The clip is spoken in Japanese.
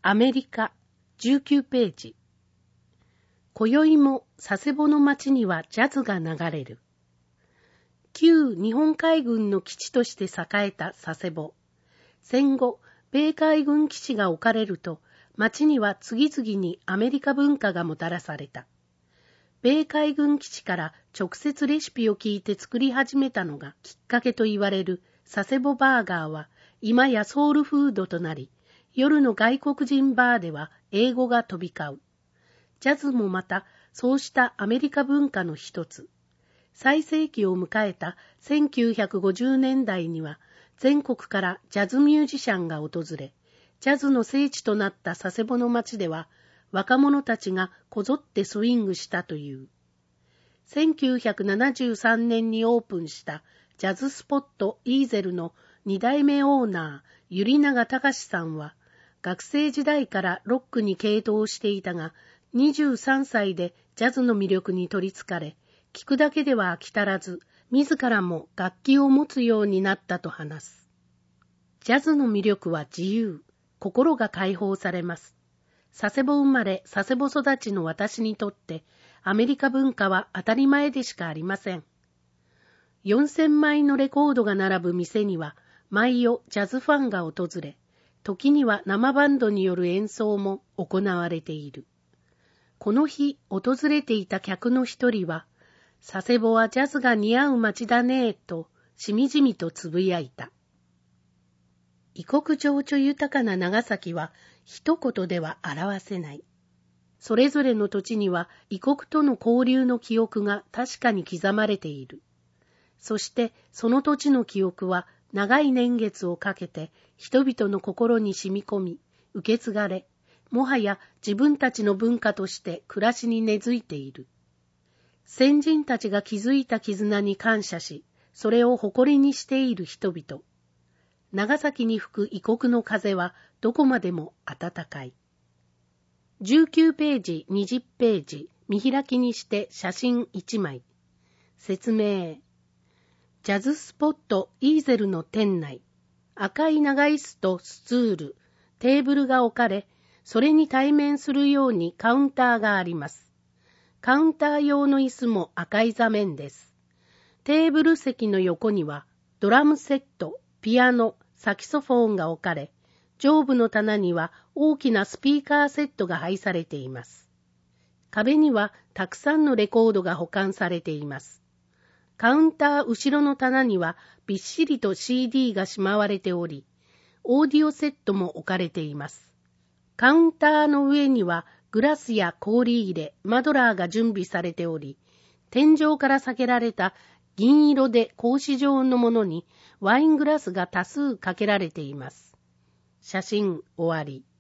アメリカ19ページ。今宵も佐世保の町にはジャズが流れる。旧日本海軍の基地として栄えた佐世保。戦後、米海軍基地が置かれると、町には次々にアメリカ文化がもたらされた。米海軍基地から直接レシピを聞いて作り始めたのがきっかけと言われる佐世保バーガーは今やソウルフードとなり、夜の外国人バーでは英語が飛び交う。ジャズもまたそうしたアメリカ文化の一つ。最盛期を迎えた1950年代には全国からジャズミュージシャンが訪れ、ジャズの聖地となった佐世保の町では若者たちがこぞってスイングしたという。1973年にオープンしたジャズスポットイーゼルの2代目オーナー、百合永隆さんは、学生時代からロックに傾倒していたが、23歳でジャズの魅力に取りつかれ、聴くだけでは飽き足らず、自らも楽器を持つようになったと話す。ジャズの魅力は自由、心が解放されます。佐世保生まれ、佐世保育ちの私にとって、アメリカ文化は当たり前でしかありません。4000枚のレコードが並ぶ店には、毎夜ジャズファンが訪れ、時には生バンドによる演奏も行われている。この日、訪れていた客の一人は、佐世保はジャズが似合う街だねぇと、しみじみとつぶやいた。異国情緒豊かな長崎は、一言では表せない。それぞれの土地には異国との交流の記憶が確かに刻まれている。そしてその土地の記憶は長い年月をかけて人々の心に染み込み、受け継がれ、もはや自分たちの文化として暮らしに根付いている。先人たちが築いた絆に感謝し、それを誇りにしている人々。長崎に吹く異国の風はどこまでも暖かい。19ページ、20ページ、見開きにして写真1枚。説明。ジャズスポットイーゼルの店内。赤い長椅子とスツール、テーブルが置かれ、それに対面するようにカウンターがあります。カウンター用の椅子も赤い座面です。テーブル席の横にはドラムセット、ピアノ、サキソフォンが置かれ、上部の棚には大きなスピーカーセットが配されています。壁にはたくさんのレコードが保管されています。カウンター後ろの棚にはびっしりと CD がしまわれており、オーディオセットも置かれています。カウンターの上にはグラスや氷入れ、マドラーが準備されており、天井から避けられた銀色で格子状のものにワイングラスが多数かけられています。写真終わり。